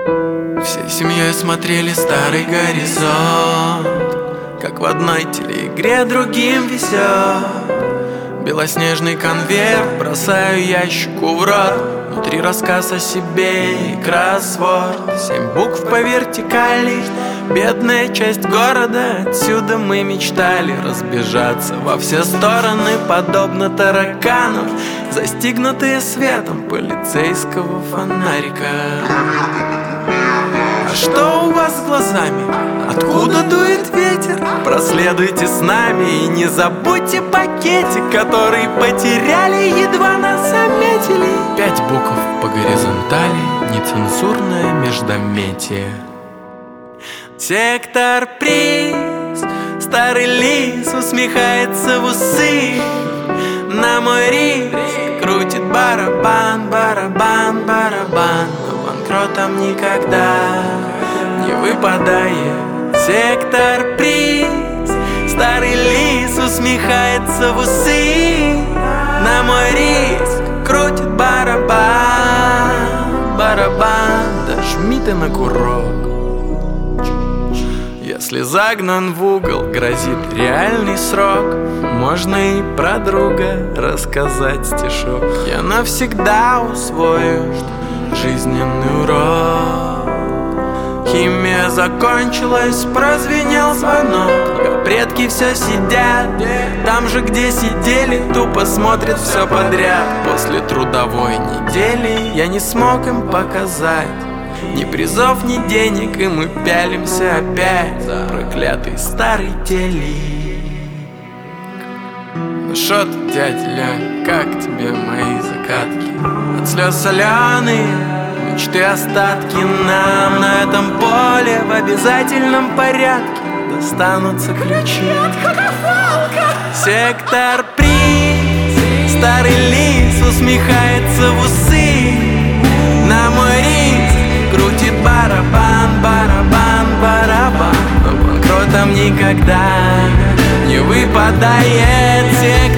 Всей семьей смотрели старый горизонт, как в одной телеигре другим везет. Белоснежный конверт бросаю ящику в рот. Внутри рассказ о себе и кроссворд. 7 букв по вертикали, бедная часть города. Отсюда мы мечтали разбежаться во все стороны, подобно тараканам, застигнутые светом полицейского фонарика. А что у вас с глазами? Откуда дует ветер? Проследуйте с нами и не забудьте пакетик, который потеряли, едва нас заметили. 5 букв по горизонтали, нецензурное междометие. Сектор приз, старый лис усмехается в усы. На мой риск крутит барабан, барабан, барабан. Но банкротом никогда не выпадает. Сектор приз, старый лис усмехается в усы. На мой риск крутит барабан, барабан. Дожми ты на курок. Если загнан в угол, грозит реальный срок. Можно и про друга рассказать стишок. Я навсегда усвою жизненный урок. Химия закончилась, прозвенел звонок. Но предки все сидят там же, где сидели, тупо смотрят все подряд. После трудовой недели я не смог им показать ни призов, ни денег, и мы пялимся опять за проклятый старый телек. Ну шо ты, дядя Лёнь, как тебе мои закатки? От слез соленые мечты остатки. Нам на этом поле в обязательном порядке достанутся ключи. Сектор приз, старый лис усмехается в усы. На мой риск крутит барабан, барабан, барабан. Но банкротом никогда не выпадает.